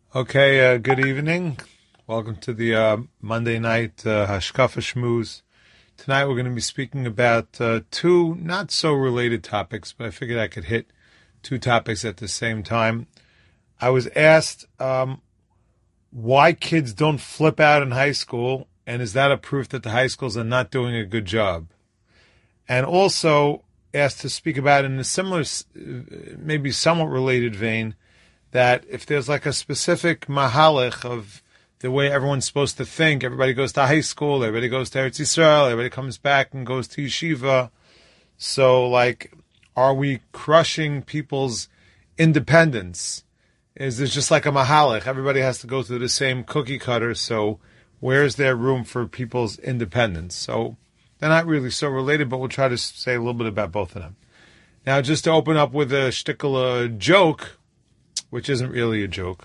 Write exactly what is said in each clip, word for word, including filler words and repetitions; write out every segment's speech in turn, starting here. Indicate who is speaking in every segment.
Speaker 1: Okay, uh, good evening. Welcome to the uh, Monday night uh, Hashkafa Shmooze. Tonight we're going to be speaking about uh, two not so related topics, but I figured I could hit two topics at the same time. I was asked um, why kids don't flip out in high school, and is that a proof that the high schools are not doing a good job? And also asked to speak about in a similar, maybe somewhat related vein, that if there's like a specific mahalach of the way everyone's supposed to think, everybody goes to high school, everybody goes to Eretz Yisrael, everybody comes back and goes to yeshiva. So, like, are we crushing people's independence? Is this just like a mahalach? Everybody has to go through the same cookie cutter, so where's there room for people's independence? So they're not really so related, but we'll try to say a little bit about both of them. Now, just to open up with a shtickle, a joke, which isn't really a joke.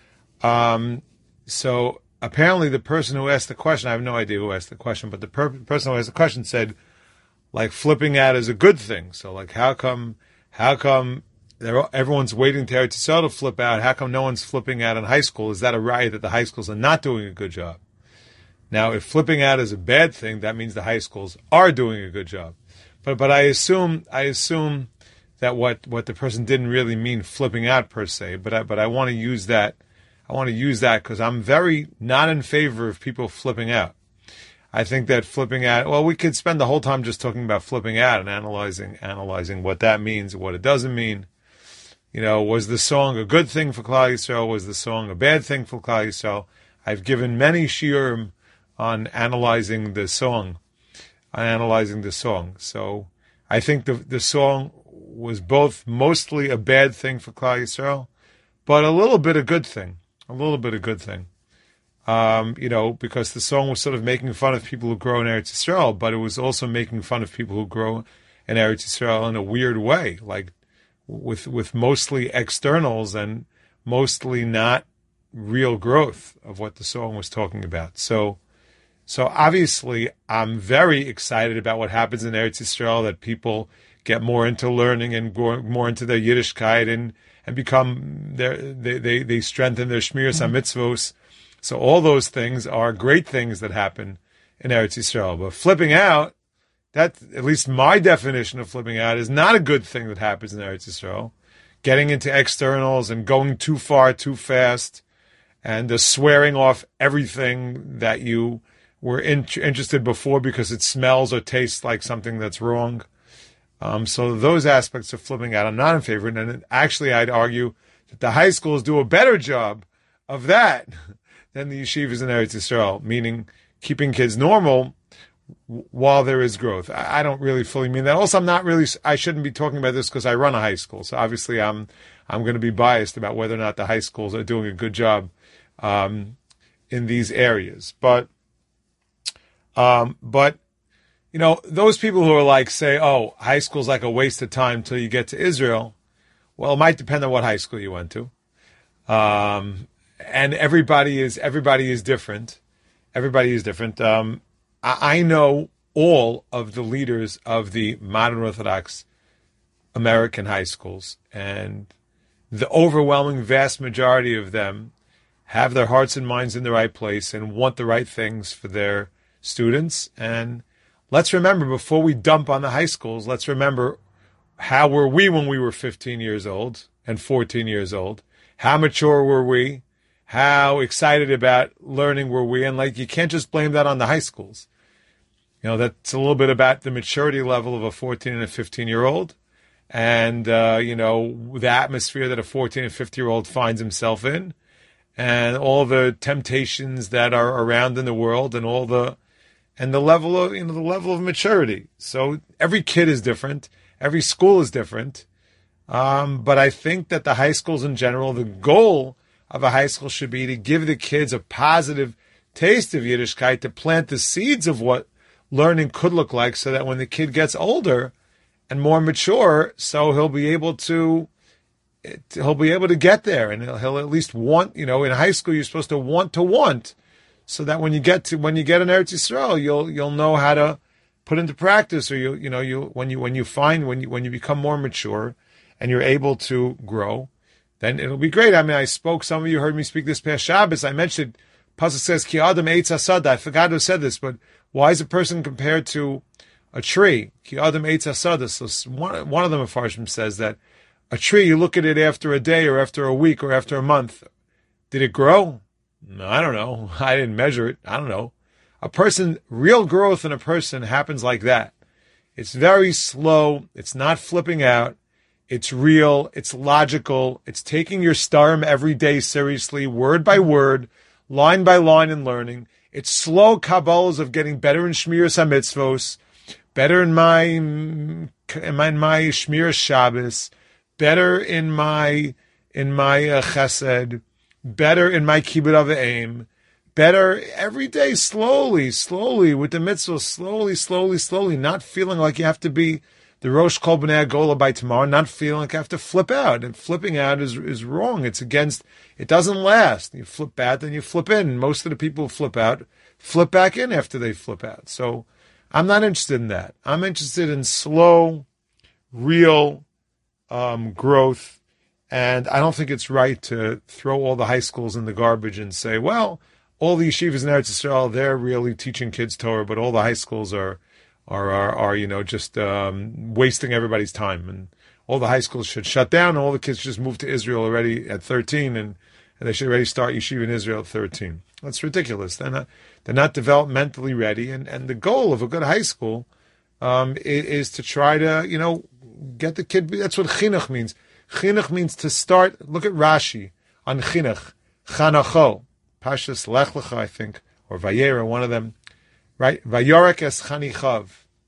Speaker 1: Um, so apparently the person who asked the question, I have no idea who asked the question, but the per- person who asked the question said, like, flipping out is a good thing. So, like, how come, how come everyone's waiting to Eretz Yisrael to flip out? How come no one's flipping out in high school? Is that a right that the high schools are not doing a good job? Now, if flipping out is a bad thing, that means the high schools are doing a good job. But, but I assume, I assume, that what, what the person didn't really mean flipping out per se, but I, but I want to use that, I want to use that because I'm very not in favor of people flipping out. I think that flipping out, well, we could spend the whole time just talking about flipping out and analyzing, analyzing what that means, what it doesn't mean. You know, was the song a good thing for Klal Yisrael? Was the song a bad thing for Klal Yisrael? I've given many shiurim on analyzing the song, on analyzing the song. So I think the the song was both mostly a bad thing for Klal Yisrael, but a little bit a good thing, a little bit a good thing. Um, you know, because the song was sort of making fun of people who grow in Eretz Yisrael, but it was also making fun of people who grow in Eretz Yisrael in a weird way, like with with mostly externals and mostly not real growth of what the song was talking about. So, so obviously, I'm very excited about what happens in Eretz Yisrael, that people get more into learning and go more into their Yiddishkeit and, and become their, they, they, they strengthen their Shmiras HaMitzvos. So all those things are great things that happen in Eretz Yisrael. But flipping out, that, at least my definition of flipping out, is not a good thing that happens in Eretz Yisrael. Getting into externals and going too far, too fast, and uh, swearing off everything that you were in, interested before because it smells or tastes like something that's wrong. Um, so those aspects of flipping out, I'm not in favor. And actually, I'd argue that the high schools do a better job of that than the yeshivas in Eretz Yisrael, meaning keeping kids normal while there is growth. I, I don't really fully mean that. Also, I'm not really, I shouldn't be talking about this because I run a high school. So obviously, I'm I'm going to be biased about whether or not the high schools are doing a good job um, in these areas. But, um, but, you know, those people who are like, say, oh, high school's like a waste of time till you get to Israel. Well, it might depend on what high school you went to. Um, and everybody is, everybody is different. Everybody is different. Um, I, I know all of the leaders of the modern Orthodox American high schools, and the overwhelming vast majority of them have their hearts and minds in the right place and want the right things for their students. And let's remember, before we dump on the high schools, let's remember, how were we when we were fifteen years old and fourteen years old? How mature were we? How excited about learning were we? And like, you can't just blame that on the high schools. You know, that's a little bit about the maturity level of a fourteen and a fifteen year old. And, uh, you know, the atmosphere that a fourteen and fifteen year old finds himself in, and all the temptations that are around in the world, and all the, and the level of, you know, the level of maturity. So every kid is different. Every school is different. Um, but I think that the high schools in general, the goal of a high school should be to give the kids a positive taste of Yiddishkeit, to plant the seeds of what learning could look like, so that when the kid gets older and more mature, so he'll be able to, he'll be able to get there, and he'll, he'll at least want, you know, in high school, you're supposed to want to want, so that when you get to, when you get in Eretz Yisrael, you'll, you'll know how to put into practice, or you, you know, you, when you, when you find, when you, when you become more mature and you're able to grow, then it'll be great. I mean, I spoke, some of you heard me speak this past Shabbos. I mentioned, Pasuk says, Ki Adam Eitz Asada. I forgot who said this, but why is a person compared to a tree? Ki Adam Eitz Asada. So one, one of the Mefarshim says that a tree, you look at it after a day or after a week or after a month. Did it grow? No, I don't know. I didn't measure it. I don't know. A person, real growth in a person happens like that. It's very slow. It's not flipping out. It's real. It's logical. It's taking your starim every day seriously, word by word, line by line and learning. It's slow kabbalas of getting better in Shmiras HaMitzvos, better in my, in my, in my Shmiras Shabbos, better in my, in my uh, Chesed, better in my Kibbud Av V'Eim, better every day, slowly, slowly, with the mitzvah, slowly, slowly, slowly, not feeling like you have to be the Rosh Kol B'nai Agola by tomorrow, not feeling like you have to flip out. And flipping out is is wrong. It's against, it doesn't last. You flip out, then you flip in. Most of the people who flip out, flip back in after they flip out. So I'm not interested in that. I'm interested in slow, real um, growth. And I don't think it's right to throw all the high schools in the garbage and say, well, all the yeshivas in Eretz Yisrael, they're really teaching kids Torah, but all the high schools are, are, are, are you know, just um, wasting everybody's time. And all the high schools should shut down, and all the kids should just move to Israel already at thirteen, and, and they should already start yeshiva in Israel at thirteen. That's ridiculous. They're not, they're not developmentally ready. And, and the goal of a good high school um, is, is to try to, you know, get the kid, that's what chinuch means. Chinuch means to start, look at Rashi on chinuch, chanacho. Pashas Lech Lecha, I think, or Vayera, one of them, right? Vayorek es Chanichav,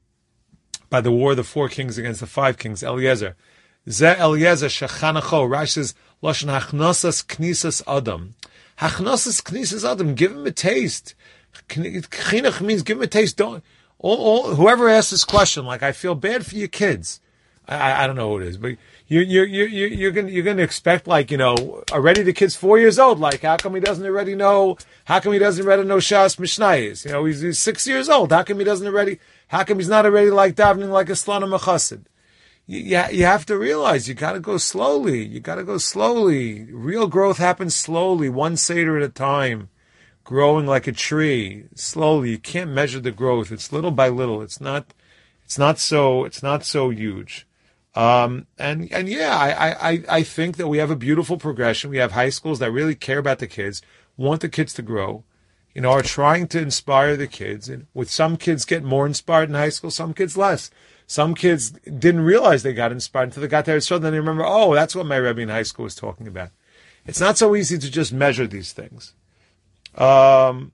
Speaker 1: by the war of the four kings against the five kings, Eliezer. Ze Eliezer shechanacho. Rashi says, Lashon hachnosas knisas adam. Hachnosas knisas adam, give him a taste. Chinuch means give him a taste. Don't, all, all, whoever asks this question, like, I feel bad for your kids. I, I, I don't know who it is, but you, you, you, you, you're going you're going to expect, like, you know, already the kid's four years old. Like, how come he doesn't already know, how come he doesn't already know Shas Mishnayis? You know, he's, he's six years old. How come he doesn't already, how come he's not already like davening like a Slana Mechassid? You, you, you have to realize you got to go slowly. You got to go slowly. Real growth happens slowly, one Seder at a time, growing like a tree, slowly. You can't measure the growth. It's little by little. It's not, it's not so, it's not so huge. Um, and, and yeah, I, I, I think that we have a beautiful progression. We have high schools that really care about the kids, want the kids to grow, you know, are trying to inspire the kids. And with some kids get more inspired in high school, some kids less. Some kids didn't realize they got inspired until they got there. So then they remember, oh, that's what my Rebbe in high school was talking about. It's not so easy to just measure these things. Um,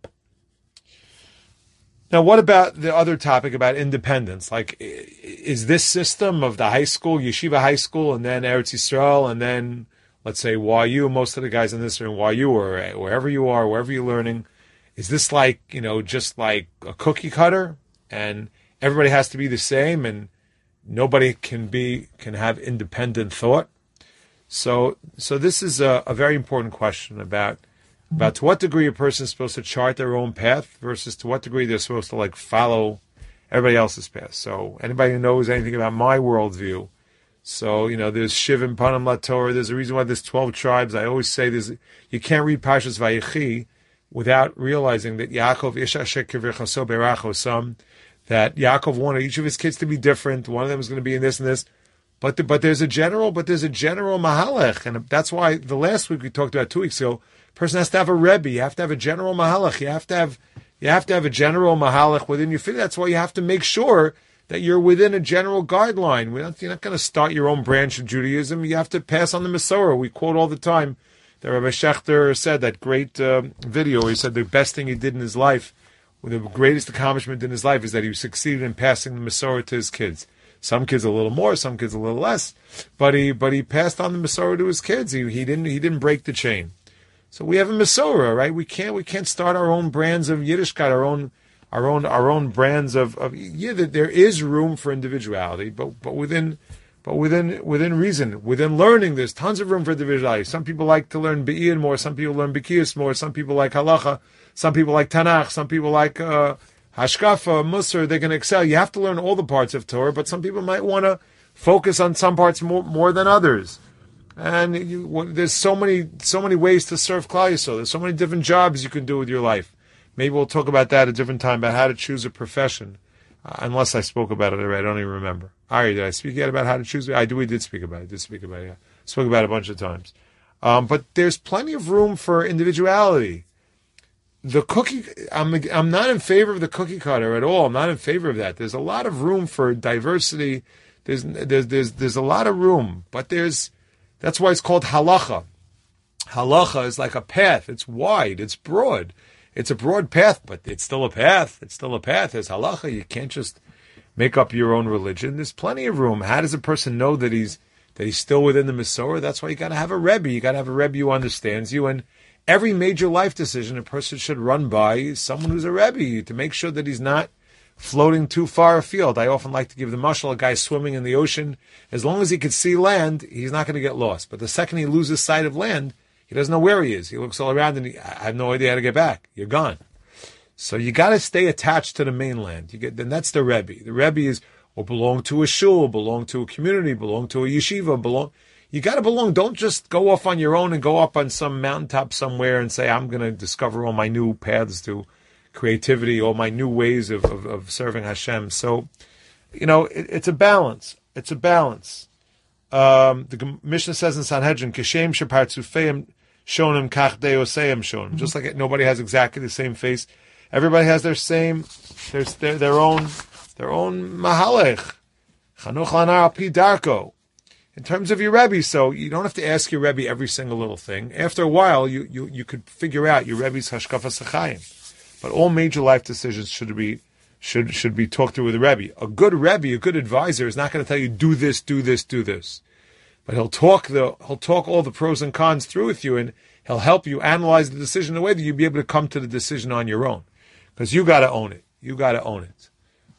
Speaker 1: Now, what about the other topic about independence? Like, is this system of the high school, yeshiva high school, and then Eretz Yisrael, and then, let's say, Y U, most of the guys in this are in Y U, or wherever you are, wherever you're learning, is this like, you know, just like a cookie cutter, and everybody has to be the same, and nobody can be, can have independent thought? So, so this is a, a very important question about about to what degree a person is supposed to chart their own path versus to what degree they're supposed to, like, follow everybody else's path. So anybody who knows anything about my worldview, so, you know, there's Shivim Panim LaTorah, there's a reason why there's twelve tribes. I always say there's, you can't read Parshas Vayechi without realizing that Yaakov, Ish Asher Kivrechaso Beracho Sam, that Yaakov wanted each of his kids to be different. One of them is going to be in this and this. But the, but there's a general, but there's a general mahalech. And that's why the last week we talked about two weeks ago, person has to have a rebbe. You have to have a general mahalach. You have to have, you have to have a general mahalach within your family. That's why you have to make sure that you're within a general guideline. We're not, you're not going to start your own branch of Judaism. You have to pass on the Masorah. We quote all the time that Rabbi Schechter said, that great uh, video. He said the best thing he did in his life, the greatest accomplishment in his life, is that he succeeded in passing the Masorah to his kids. Some kids a little more, some kids a little less, but he but he passed on the Masorah to his kids. He he didn't he didn't break the chain. So we have a Masorah, right? We can't we can't start our own brands of Yiddishkeit, our own our own our own brands of, of yeah. There is room for individuality, but but within but within within reason, within learning, there's tons of room for individuality. Some people like to learn Be'in more, some people learn B'kiyus more, some people like Halacha, some people like Tanakh, some people like uh, Hashkafa, Musar. They're going to excel. You have to learn all the parts of Torah, but some people might want to focus on some parts more more than others. And you, there's so many so many ways to serve Klal Yisrael. There's so many different jobs you can do with your life. Maybe we'll talk about that at a different time, about how to choose a profession. Uh, unless I spoke about it already, I don't even remember. Ari, did I speak yet about how to choose? I do. We did speak about it. I did speak about it. Yeah. Spoke about it a bunch of times. Um, but there's plenty of room for individuality. The cookie, I'm I'm not in favor of the cookie cutter at all. I'm not in favor of that. There's a lot of room for diversity. There's there's there's there's a lot of room, but there's that's why it's called halacha. Halacha is like a path. It's wide. It's broad. It's a broad path, but it's still a path. It's still a path. There's halacha. You can't just make up your own religion. There's plenty of room. How does a person know that he's that he's still within the Masorah? That's why you got to have a Rebbe. You got to have a Rebbe who understands you. And every major life decision a person should run by someone who's a Rebbe to make sure that he's not floating too far afield. I often like to give the mashal, a guy swimming in the ocean. As long as he can see land, he's not going to get lost. But the second he loses sight of land, he doesn't know where he is. He looks all around and he, I have no idea how to get back. You're gone. So you got to stay attached to the mainland. You get, then that's the Rebbe. The Rebbe is, or belong to a shul, belong to a community, belong to a yeshiva, belong. You got to belong. Don't just go off on your own and go up on some mountaintop somewhere and say, I'm going to discover all my new paths to creativity, all my new ways of, of, of serving Hashem. So, you know, it, it's a balance. It's a balance. Um, the Mishnah says in Sanhedrin, Keshem shepartzufeim shonim kach deoseim shonim. Just like nobody has exactly the same face. Everybody has their same, their, their, their own, their own mahalech. Chanuch lanar al pi darko. In terms of your Rebbe, so you don't have to ask your Rebbe every single little thing. After a while, you, you, you could figure out your Rebbe's hashkafas hachayim. But all major life decisions should be should should be talked through with a Rebbe. A good Rebbe, a good advisor, is not going to tell you do this, do this, do this. But he'll talk the he'll talk all the pros and cons through with you, and he'll help you analyze the decision in a way that you'll be able to come to the decision on your own. Because you got to own it. You got to own it.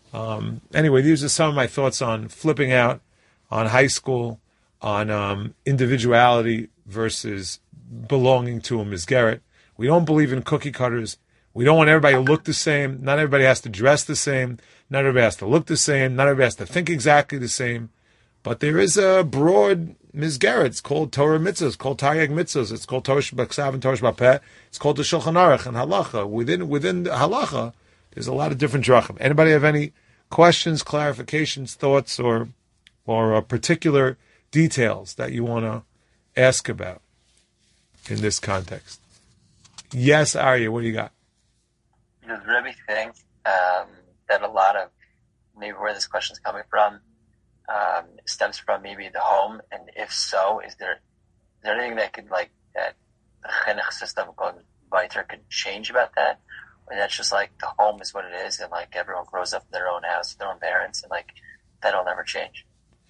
Speaker 1: Um, anyway, these are some of my thoughts on flipping out, on high school, on um, individuality versus belonging to a Misgeret. We don't believe in cookie cutters. We don't want everybody to look the same. Not everybody has to dress the same. Not everybody has to look the same. Not everybody has to think exactly the same. But there is a broad Misgeret. It's called Torah Mitzvahs. It's called Taryag Mitzvahs. It's called Torah Shebaksav and Torah Shebapeh. It's called the Shulchan Aruch and Halacha. Within within the Halacha, there's a lot of different drachim. Anybody have any questions, clarifications, thoughts, or or uh, particular details that you want to ask about in this context? Yes, Arya, what do you got?
Speaker 2: The Rebbe thing, um, that a lot of, maybe where this question is coming from, um, stems from maybe the home, and if so, is there, is there anything that could, like, that the chinuch system going weiter could change about that? Or that's just like, the home is what it is, and like, everyone grows up in their own house, their own parents, and like, that'll never change?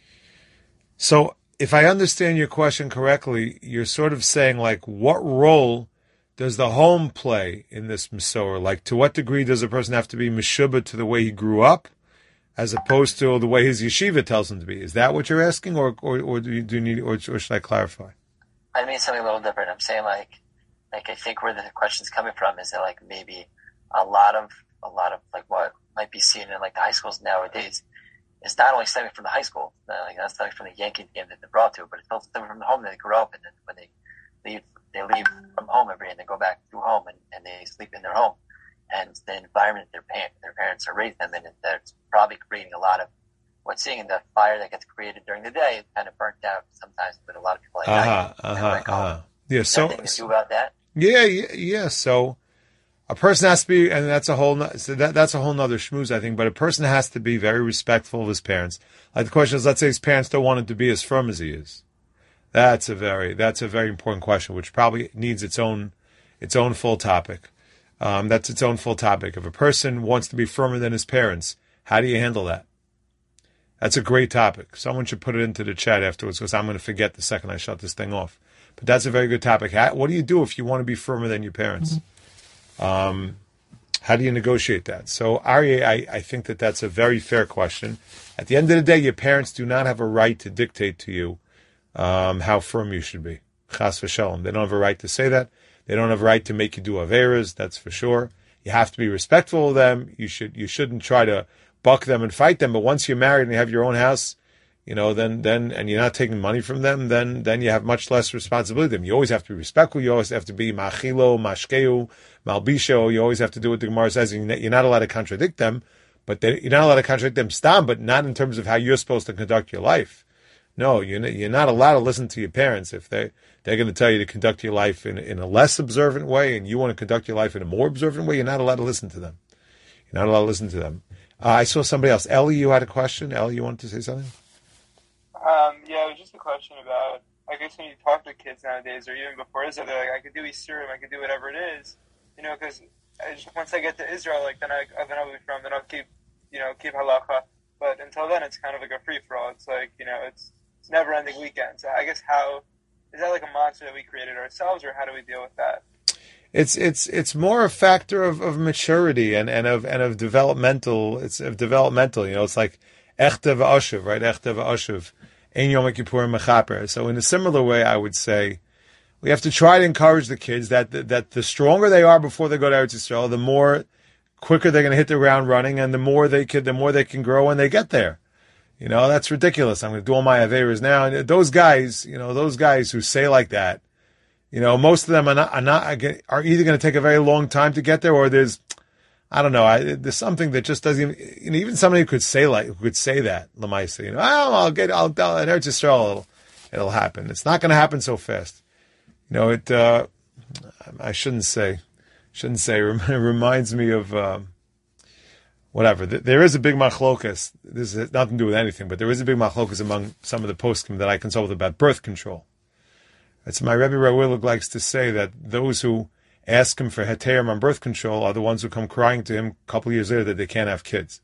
Speaker 1: So, if I understand your question correctly, you're sort of saying, like, what role does the home play in this Masorah? Like, to what degree does a person have to be meshubah to the way he grew up, as opposed to the way his yeshiva tells him to be? Is that what you're asking, or or, or do you do you need, or, or should I clarify?
Speaker 2: I mean something a little different. I'm saying like, like I think where the question's coming from is that like maybe a lot of a lot of like what might be seen in like the high schools nowadays is not only stemming from the high school, like not stemming from the Yankee game that they're brought to, but it's also stemming from the home that they grew up in. And when they leave, they leave from home every day and they go back to home and, and they sleep in their home. And the environment their parents, their parents are raised them in, and that's probably creating a lot of what's seeing in the fire that gets created during the day, kind of burnt out sometimes with a lot of people like
Speaker 1: uh-huh,
Speaker 2: that.
Speaker 1: Uh-huh,
Speaker 2: like, oh,
Speaker 1: uh-huh. Yeah, so,
Speaker 2: nothing to do about that?
Speaker 1: Yeah, yeah, yeah. So a person has to be, and that's a whole, so that, that's a whole nother schmooze, I think, but a person has to be very respectful of his parents. Like the question is, let's say his parents don't want him to be as firm as he is. That's a very, that's a very important question, which probably needs its own, its own full topic. Um, that's its own full topic. If a person wants to be firmer than his parents, how do you handle that? That's a great topic. Someone should put it into the chat afterwards, because I'm going to forget the second I shut this thing off. But that's a very good topic. How, what do you do if you want to be firmer than your parents? Um, how do you negotiate that? So, Aryeh, I, I think that that's a very fair question. At the end of the day, your parents do not have a right to dictate to you um, how firm you should be. Chas v'shalom. They don't have a right to say that. They don't have a right to make you do averas, that's for sure. You have to be respectful of them. You should you shouldn't try to buck them and fight them. But once you're married and you have your own house, you know, then, then, and you're not taking money from them, then, then you have much less responsibility. You always have to be respectful. You always have to be machilo, mashkeu, malbisho. You always have to do what the Gemara says. And you're not allowed to contradict them, but they, you're not allowed to contradict them stam, but not in terms of how you're supposed to conduct your life. No, you're not, you're not allowed to listen to your parents if they, they're going to tell you to conduct your life in, in a less observant way, and you want to conduct your life in a more observant way. You're not allowed to listen to them. You're not allowed to listen to them. Uh, I saw somebody else. Ellie, you had a question. Ellie, you wanted to say something?
Speaker 3: Um, yeah, it was just a question about, I guess when you talk to kids nowadays, or even before Israel, they're like, I could do Easter, I could do whatever it is, you know, because once I get to Israel, like, then, I, then I'll be from, then I'll keep, you know, keep halacha, but until then, it's kind of like a free-for-all. It's like, you know, it's, it's never-ending weekend. So I guess how, is that like a monster that we created ourselves, or how do we deal with that?
Speaker 1: It's it's it's more a factor of, of maturity and, and of and of developmental. It's of developmental. You know, it's like echte v'ashuv, right? Echte v'ashuv, ein yom kippurim mechaper. So in a similar way, I would say we have to try to encourage the kids that that the stronger they are before they go to Eretz Yisrael, the more quicker they're going to hit the ground running, and the more they can the more they can grow when they get there. You know, that's ridiculous. I'm going to do all my averas now. And those guys, you know, those guys who say like that, you know, most of them are not, are not, are either going to take a very long time to get there, or there's, I don't know, I, there's something that just doesn't even, you know, even somebody who could say like, who could say that, Lamaisa, you know, oh, I'll get, I'll, I'll at Eretz Yisrael, it'll, it'll happen. It's not going to happen so fast. You know, it, uh, I shouldn't say, shouldn't say, it reminds me of, um, whatever. There is a big machlokas. This has nothing to do with anything, but there is a big machlokas among some of the poskim that I consult with about birth control. That's my Rebbe Rawillig likes to say, that those who ask him for heterim on birth control are the ones who come crying to him a couple of years later that they can't have kids.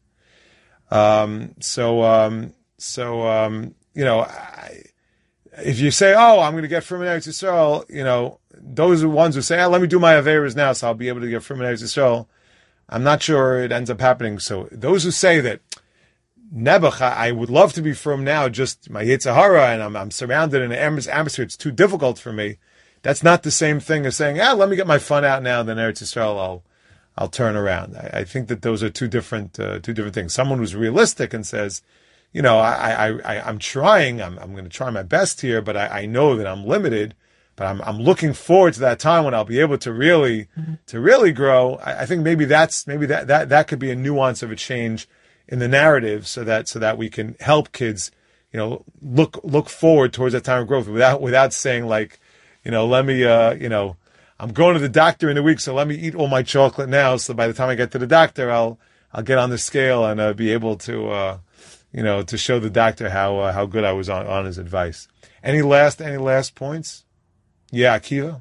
Speaker 1: Um, so, um, so um, you know, I, if you say, "Oh, I'm going to get from Eretz Yisrael," you know, those are the ones who say, "Oh, let me do my averas now, so I'll be able to get from Eretz Yisrael." I'm not sure it ends up happening. So those who say that, Nebuch, I would love to be from now, just my Yetzer Hara, and I'm, I'm surrounded in an atmosphere, it's too difficult for me. That's not the same thing as saying, ah, let me get my fun out now, then Eretz Yisrael, I'll, I'll turn around. I, I think that those are two different, uh, two different things. Someone who's realistic and says, you know, I, I, I, I'm trying, I'm, I'm going to try my best here, but I, I know that I'm limited, but I'm, I'm looking forward to that time when I'll be able to really, mm-hmm. to really grow. I, I think maybe that's, maybe that, that, that could be a nuance of a change in the narrative, so that so that we can help kids, you know, look look forward towards that time of growth without without saying like, you know, let me, uh, you know, I'm going to the doctor in a week, so let me eat all my chocolate now, so by the time I get to the doctor, I'll I'll get on the scale and uh, be able to, uh, you know, to show the doctor how uh, how good I was on, on his advice. Any last any last points? Yeah, Akiva.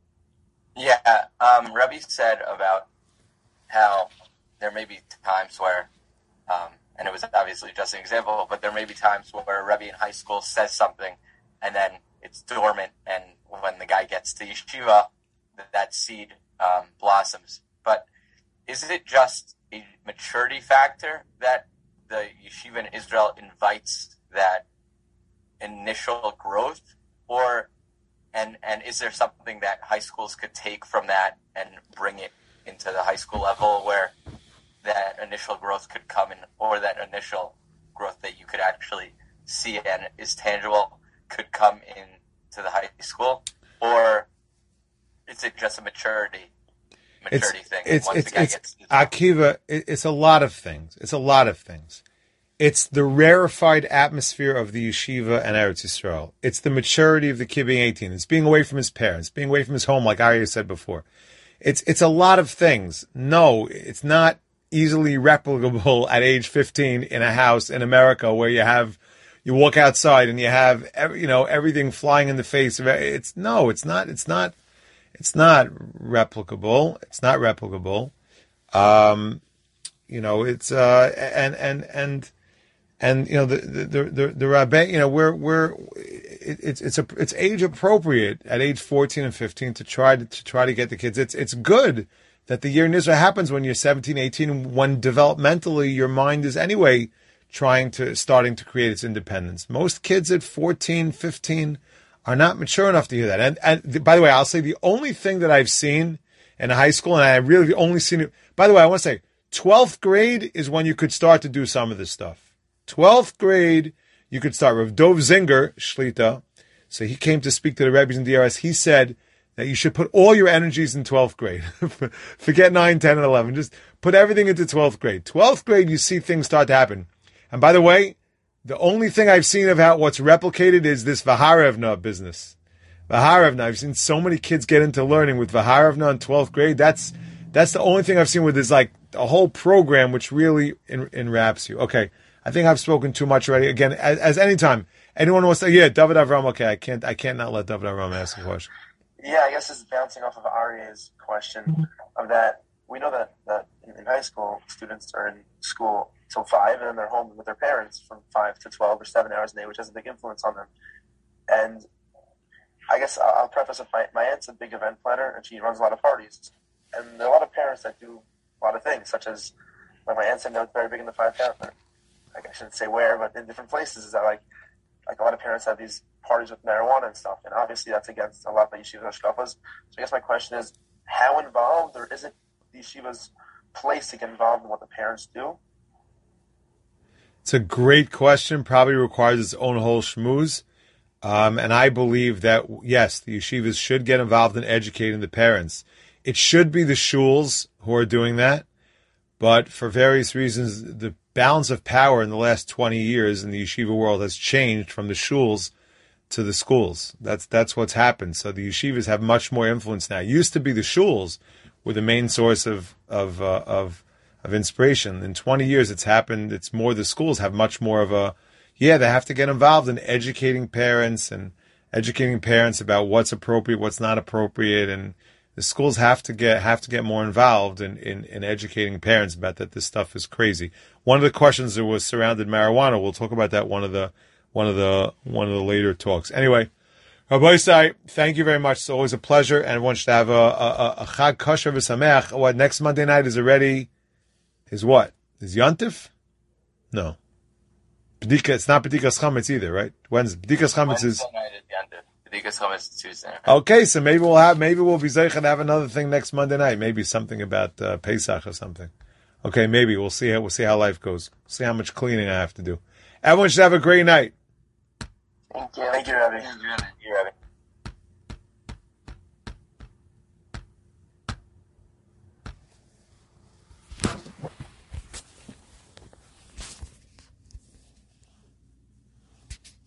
Speaker 2: Yeah, um, Rebbe said about how there may be times where. Um, and it was obviously just an example, but there may be times where a Rebbe in high school says something, and then it's dormant, and when the guy gets to yeshiva, that seed um, blossoms. But is it just a maturity factor that the yeshiva in Israel invites that initial growth, or and and is there something that high schools could take from that and bring it into the high school level where that initial growth could come in, or that initial growth that you could actually see and is tangible could come in to the high school? Or is it just a maturity maturity
Speaker 1: it's,
Speaker 2: thing?
Speaker 1: It's,
Speaker 2: once
Speaker 1: it's,
Speaker 2: the guy
Speaker 1: it's,
Speaker 2: gets
Speaker 1: Akiva, it's a lot of things. It's a lot of things. It's the rarefied atmosphere of the yeshiva and Eretz Yisrael. It's the maturity of the kid being eighteen. It's being away from his parents, being away from his home, like Arya said before. It's it's a lot of things. No, it's not easily replicable at age fifteen in a house in America where you have, you walk outside and you have, every, you know, everything flying in the face. It's no, it's not, it's not, it's not replicable. It's not replicable. Um, you know, it's, uh, and, and, and, and, you know, the, the, the, the rabbi, you know, we're, we're, it, it's, it's a, it's age appropriate at age fourteen and fifteen to try to, to try to get the kids. It's, it's good that the year in Israel happens when you're seventeen, eighteen, when developmentally your mind is anyway trying to, starting to create its independence. Most kids at fourteen, fifteen are not mature enough to hear that. And, and by the way, I'll say the only thing that I've seen in high school, and I really only seen it, by the way, I want to say twelfth grade is when you could start to do some of this stuff. twelfth grade, you could start. Rav Dov Zinger, Shlita, so he came to speak to the rabbis in D R S. He said that you should put all your energies in twelfth grade. Forget nine, ten, and eleven. Just put everything into twelfth grade. twelfth grade, you see things start to happen. And by the way, the only thing I've seen of how what's replicated is this Vaharevna business. Vaharevna, I've seen so many kids get into learning with Vaharevna in twelfth grade. That's that's the only thing I've seen where there's like a whole program which really en- enwraps you. Okay, I think I've spoken too much already. Again, as, as any time, anyone wants to, yeah, David Avram, okay, I can't, I can't not let David Avram ask a question.
Speaker 4: Yeah, I guess this is bouncing off of Arya's question of that. We know that, that in high school, students are in school till five, and then they're home with their parents from five to twelve or seven hours a day, which has a big influence on them. And I guess I'll preface with my, my aunt's a big event planner, and she runs a lot of parties. And there are a lot of parents that do a lot of things, such as, like my aunt said, no, it's very big in the five town. I shouldn't say where, but in different places, is that like, like a lot of parents have these parties with marijuana and stuff, and obviously that's against a lot of yeshiva hashkafas. So I guess my question is, how involved, or is it the yeshiva's place to get involved in what the parents do?
Speaker 1: It's a great question. Probably requires its own whole shmooze. Um, and I believe that, yes, the yeshivas should get involved in educating the parents. It should be the shuls who are doing that. But for various reasons, the balance of power in the last twenty years in the yeshiva world has changed from the shuls to the schools. That's that's what's happened. So the yeshivas have much more influence now. It used to be the shuls were the main source of of uh, of of inspiration. In twenty years, it's happened. It's more the schools have much more of a, yeah, they have to get involved in educating parents and educating parents about what's appropriate, what's not appropriate, and the schools have to get have to get more involved in, in, in educating parents about that this stuff is crazy. One of the questions that was surrounded marijuana. We'll talk about that one of the one of the one of the later talks. Anyway, Rabbi Isai, thank you very much. It's always a pleasure, and everyone should have a a, a Chag Kosher v'Sameach. What next Monday night is already is what is Yontif? No, B'dika. It's not B'dikas Chametz either, right? When's B'dikas Chametz is? Okay, so maybe we'll have, maybe we'll be zeichen to have another thing next Monday night. Maybe something about uh, Pesach or something. Okay, maybe we'll see. How, we'll see how life goes. See how much cleaning I have to do. Everyone should have a great night.
Speaker 4: Thank you. Thank you, Rabbi. Thank you, Rabbi.